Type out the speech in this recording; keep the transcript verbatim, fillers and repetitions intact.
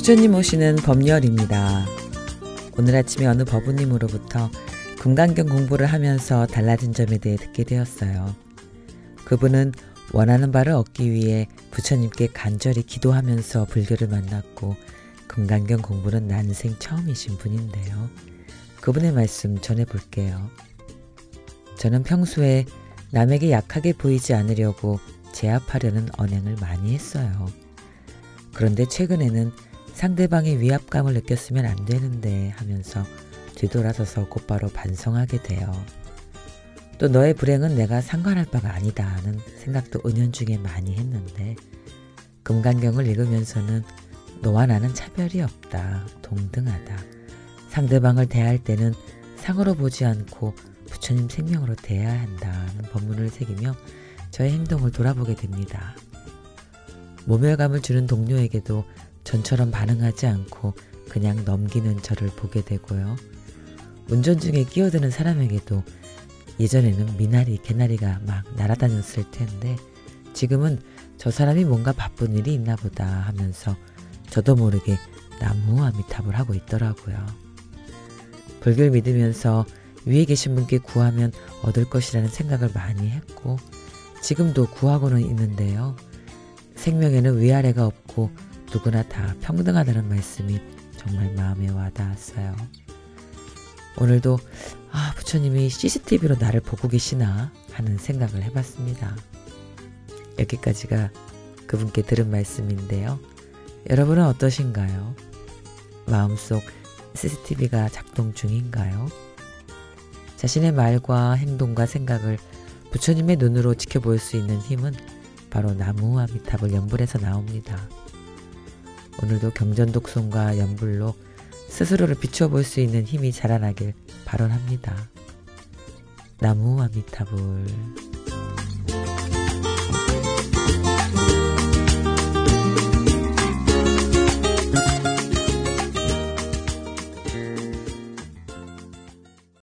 부처님 오시는 법열입니다. 오늘 아침에 어느 법우님으로부터 금강경 공부를 하면서 달라진 점에 대해 듣게 되었어요. 그분은 원하는 바를 얻기 위해 부처님께 간절히 기도하면서 불교를 만났고 금강경 공부는 난생 처음이신 분인데요. 그분의 말씀 전해볼게요. 저는 평소에 남에게 약하게 보이지 않으려고 제압하려는 언행을 많이 했어요. 그런데 최근에는 상대방의 위압감을 느꼈으면 안 되는데 하면서 뒤돌아서서 곧바로 반성하게 돼요. 또 너의 불행은 내가 상관할 바가 아니다 하는 생각도 은연중에 많이 했는데 금강경을 읽으면서는 너와 나는 차별이 없다, 동등하다. 상대방을 대할 때는 상으로 보지 않고 부처님 생명으로 대해야 한다는 법문을 새기며 저의 행동을 돌아보게 됩니다. 모멸감을 주는 동료에게도 전처럼 반응하지 않고 그냥 넘기는 저를 보게 되고요. 운전 중에 끼어드는 사람에게도 예전에는 미나리, 개나리가 막 날아다녔을 텐데 지금은 저 사람이 뭔가 바쁜 일이 있나 보다 하면서 저도 모르게 나무아미탑을 하고 있더라고요. 불교를 믿으면서 위에 계신 분께 구하면 얻을 것이라는 생각을 많이 했고 지금도 구하고는 있는데요. 생명에는 위아래가 없고 누구나 다 평등하다는 말씀이 정말 마음에 와닿았어요. 오늘도 아 부처님이 씨씨티비로 나를 보고 계시나 하는 생각을 해봤습니다. 여기까지가 그분께 들은 말씀인데요. 여러분은 어떠신가요? 마음속 씨씨티비가 작동 중인가요? 자신의 말과 행동과 생각을 부처님의 눈으로 지켜볼 수 있는 힘은 바로 나무아미탑을 연불해서 나옵니다. 오늘도 경전독송과 연불로 스스로를 비춰볼 수 있는 힘이 자라나길 발언합니다. 나무아미탑을